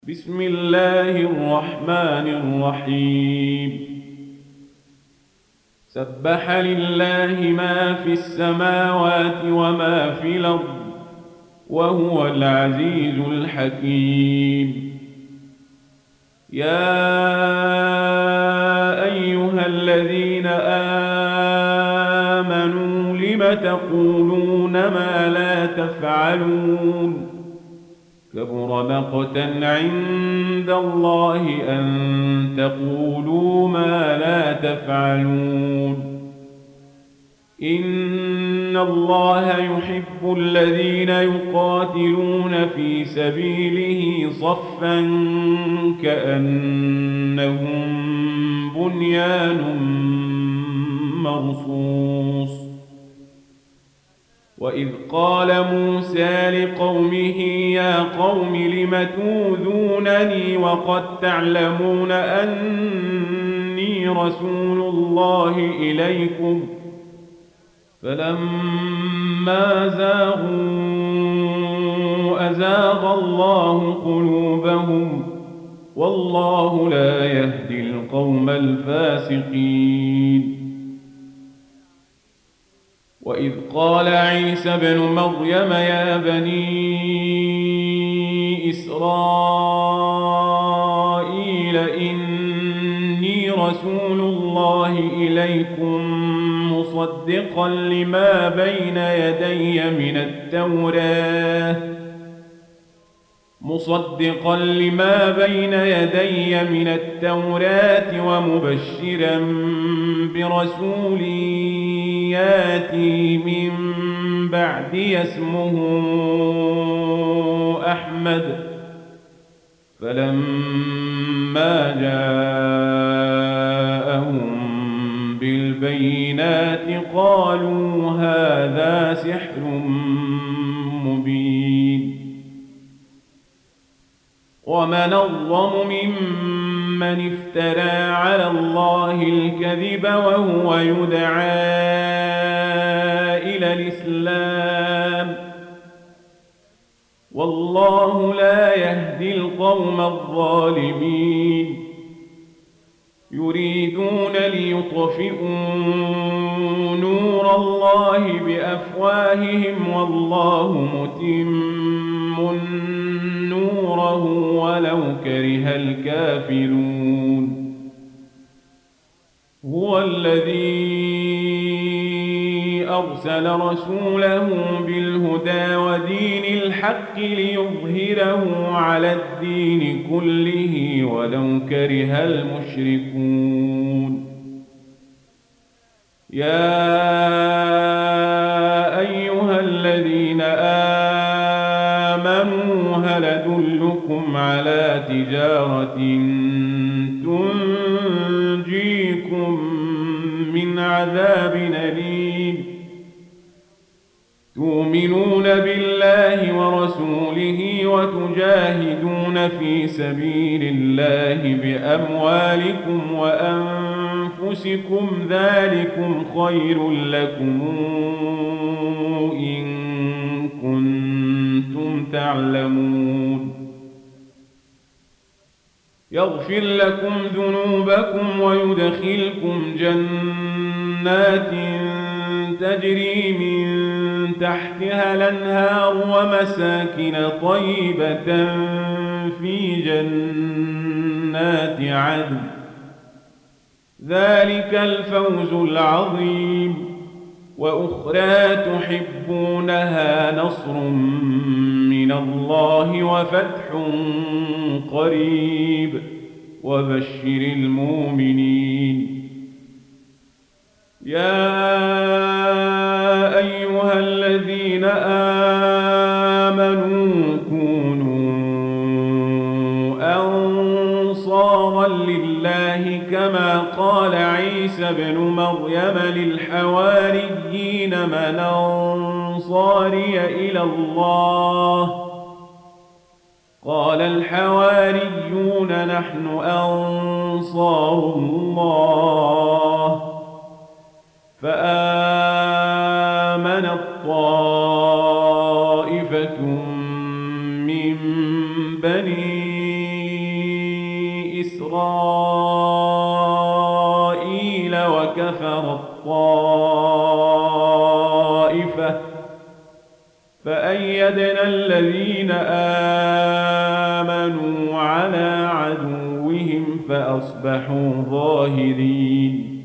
بسم الله الرحمن الرحيم. سبح لله ما في السماوات وما في الأرض وهو العزيز الحكيم. يا أيها الذين آمنوا لم تقولون ما لا تفعلون؟ كبر مقتا عند الله أن تقولوا ما لا تفعلون. إن الله يحب الذين يقاتلون في سبيله صفا كأنهم بنيان مرصوص. وإذ قال موسى لقومه يا قوم لم توذونني وقد تعلمون أني رسول الله إليكم؟ فلما زاغوا أزاغ الله قلوبهم والله لا يهدي القوم الفاسقين. وإذ قال عيسى ابن مريم يا بني إسرائيل إني رسول الله إليكم مصدقا لما بين يدي من التوراة ومبشرا برسول ياتي من بعدي اسمه أحمد. فلما جاءهم بالبينات قالوا هذا سحر مبين. ومن أظلم ممن افترى على الله الكذب وهو يدعى إلى الإسلام والله لا يهدي القوم الظالمين. يريدون ليطفئوا نور الله بأفواههم والله متم نوره ولو كره الكافرون. هو الذي أرسل رسوله بالهدى ودين الحق ليظهره على الدين كله ولو كره المشركون. يا أيها الذين آمنوا هل أدلكم على تجارة تنجيكم من عذاب أليم؟ تؤمنون بالله ورسوله وتجاهدون في سبيل الله بأموالكم وأنفسكم ذلكم خير لكم إن كنتم تعلمون. يغفر لكم ذنوبكم ويدخلكم جنات تجري من تحتها الأنهار ومساكن طيبة في جنات عدن. ذلك الفوز العظيم. وأخرى تحبونها نصر من الله وفتح قريب وبشر المؤمنين. يا أيها الذين آمنوا كونوا أنصارا لله كما قال عيسى ابن مريم للحواريين من أنصاري إلى الله؟ قال الحواريون نحن أنصار الله. فآمنت طائفة من بني قيل وكفر الطائفة فأيدنا الذين آمنوا على عدوهم فأصبحوا ظاهرين